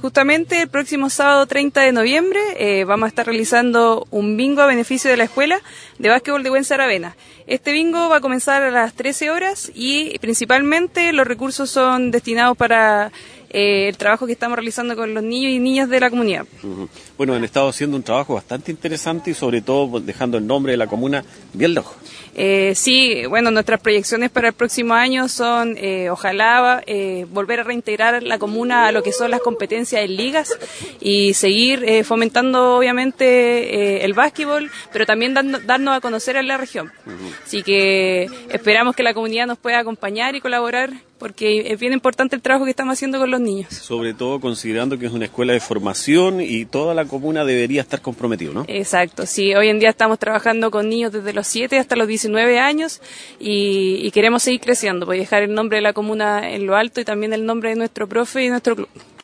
Justamente el próximo sábado 30 de noviembre vamos a estar realizando un bingo a beneficio de la Escuela de Básquetbol de Güenza Aravena. Este bingo va a comenzar a las 13 horas y principalmente los recursos son destinados para el trabajo que estamos realizando con los niños y niñas de la comunidad. Bueno, han estado haciendo un trabajo bastante interesante y sobre todo dejando el nombre de la comuna bien lejos. Sí, bueno, nuestras proyecciones para el próximo año son, ojalá, volver a reintegrar la comuna a lo que son las competencias en ligas y seguir fomentando, obviamente, el básquetbol, pero también darnos a conocer en la región. Así que esperamos que la comunidad nos pueda acompañar y colaborar, porque es bien importante el trabajo que estamos haciendo con los niños. Sobre todo considerando que es una escuela de formación y toda la comuna debería estar comprometido, ¿no? Exacto, sí, hoy en día estamos trabajando con niños desde los 7 hasta los 19 años y queremos seguir creciendo, pues dejar el nombre de la comuna en lo alto y también el nombre de nuestro profe y nuestro club.